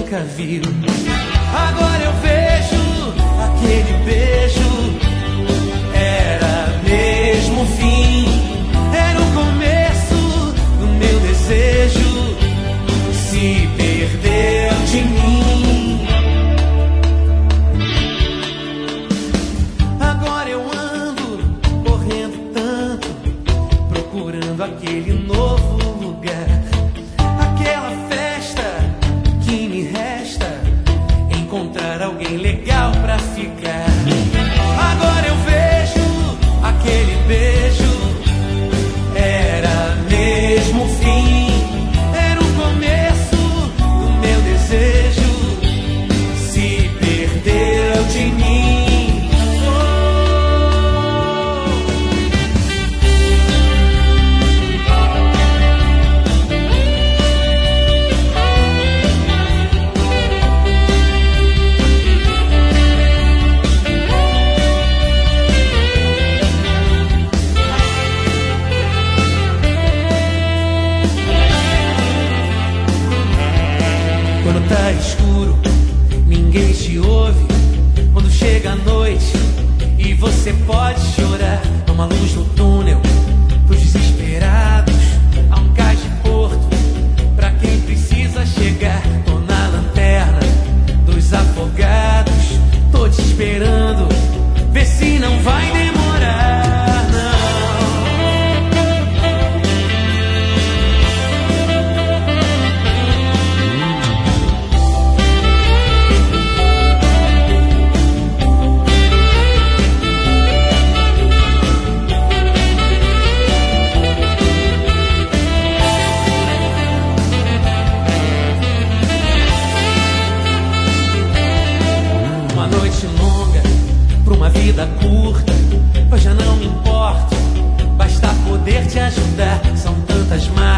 nunca viu. Agora eu vejo aquele beijo, era mesmo o fim, era o começo do meu desejo, se perdeu de mim. Agora eu ando correndo tanto, procurando aquele novo lugar, aquela festa que me resta, encontrar alguém legal pra ficar. Agora eu vejo aquele beijo, era mesmo o fim, era o começo do meu desejo, se perdeu de mim. Quando tá escuro, ninguém te ouve. Quando chega a noite e você pode chorar, há uma luz no túnel pros desesperados, há um cais de porto pra quem precisa chegar. Tô na lanterna dos afogados, tô te esperando, vê se não vai demorar, não. Uma noite longa pra uma vida curta, eu já não me importo, basta poder te ajudar. São tantas marcas